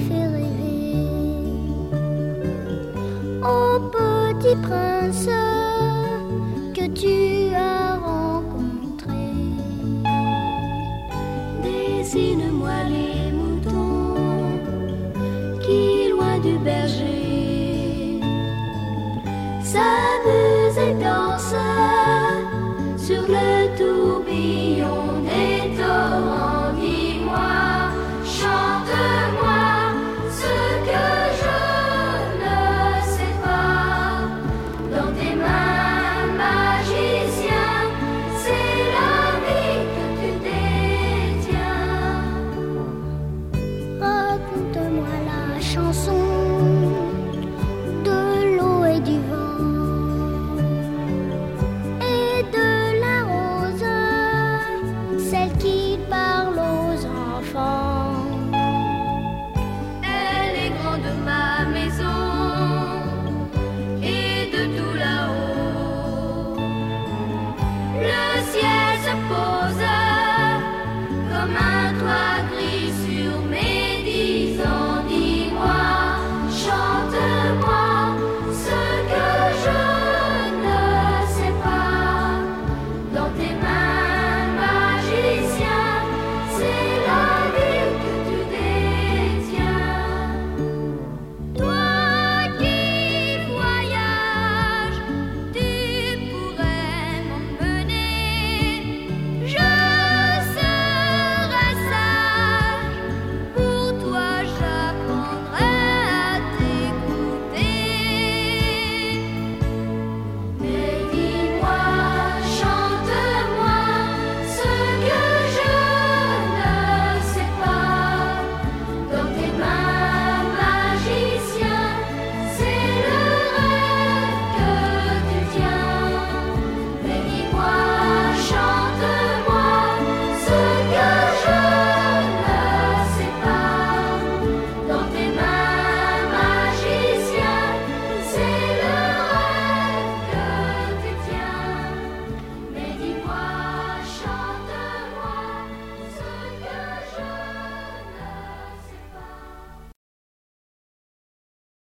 fait rêver. Ô petit prince que tu as rencontré, dessine-moi les moutons qui, loin du berger, s'amusent et dansent sur le tourbillon des torrents. Dis-moi, chante-moi ce que je ne sais pas. Dans tes mains, magicien, c'est la vie que tu détiens. Raconte-moi la chanson de l'eau et du vent et de la rose, celle qui parle aux enfants. Elle est grande ma maison et de tout là-haut le ciel se pose